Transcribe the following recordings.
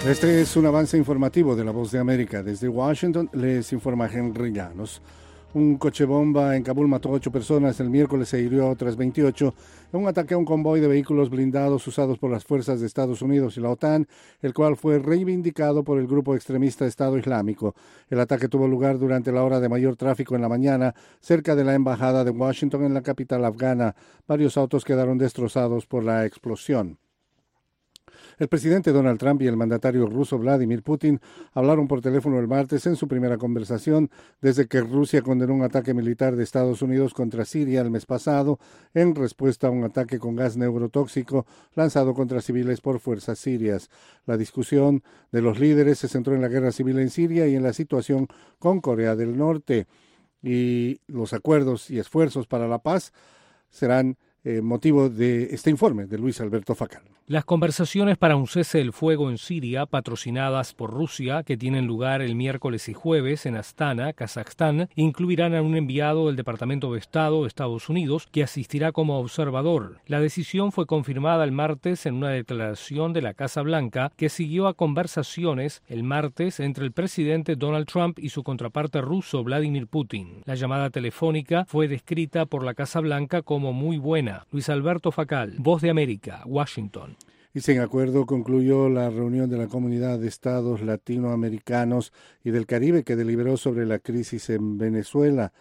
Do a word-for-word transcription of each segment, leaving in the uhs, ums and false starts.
Este es un avance informativo de La Voz de América. Desde Washington les informa Henry Llanos. Un coche bomba en Kabul mató a ocho personas el miércoles e hirió a otras veintiocho en un ataque a un convoy de vehículos blindados usados por las fuerzas de Estados Unidos y la OTAN, el cual fue reivindicado por el grupo extremista Estado Islámico. El ataque tuvo lugar durante la hora de mayor tráfico en la mañana, cerca de la embajada de Washington en la capital afgana. Varios autos quedaron destrozados por la explosión. El presidente Donald Trump y el mandatario ruso Vladimir Putin hablaron por teléfono el martes en su primera conversación desde que Rusia condenó un ataque militar de Estados Unidos contra Siria el mes pasado en respuesta a un ataque con gas neurotóxico lanzado contra civiles por fuerzas sirias. La discusión de los líderes se centró en la guerra civil en Siria y en la situación con Corea del Norte, y los acuerdos y esfuerzos para la paz serán eh, motivo de este informe de Luis Alberto Facal. Las conversaciones para un cese del fuego en Siria, patrocinadas por Rusia, que tienen lugar el miércoles y jueves en Astana, Kazajstán, incluirán a un enviado del Departamento de Estado de Estados Unidos que asistirá como observador. La decisión fue confirmada el martes en una declaración de la Casa Blanca que siguió a conversaciones el martes entre el presidente Donald Trump y su contraparte ruso Vladimir Putin. La llamada telefónica fue descrita por la Casa Blanca como muy buena. Luis Alberto Facal, Voz de América, Washington. Y sin acuerdo concluyó la reunión de la Comunidad de Estados Latinoamericanos y del Caribe que deliberó sobre la crisis en Venezuela.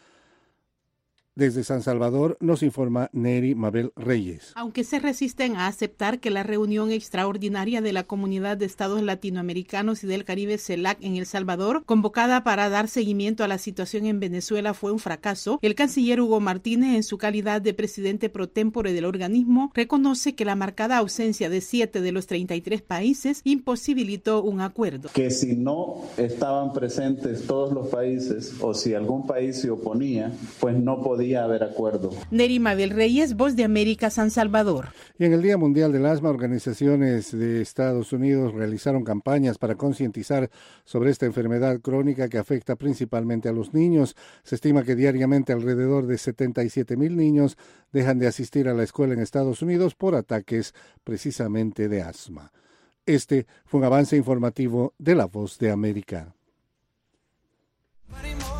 Desde San Salvador nos informa Neri Mabel Reyes. Aunque se resisten a aceptar que la reunión extraordinaria de la Comunidad de Estados Latinoamericanos y del Caribe, CELAC, en El Salvador, convocada para dar seguimiento a la situación en Venezuela, fue un fracaso, el canciller Hugo Martínez, en su calidad de presidente pro tempore del organismo, reconoce que la marcada ausencia de siete de los treinta y tres países imposibilitó un acuerdo. Que si no estaban presentes todos los países o si algún país se oponía, pues no podía haber acuerdo. Neri Mabel Reyes, Voz de América, San Salvador. Y en el Día Mundial del Asma, organizaciones de Estados Unidos realizaron campañas para concientizar sobre esta enfermedad crónica que afecta principalmente a los niños. Se estima que diariamente alrededor de setenta y siete mil niños dejan de asistir a la escuela en Estados Unidos por ataques precisamente de asma. Este fue un avance informativo de La Voz de América.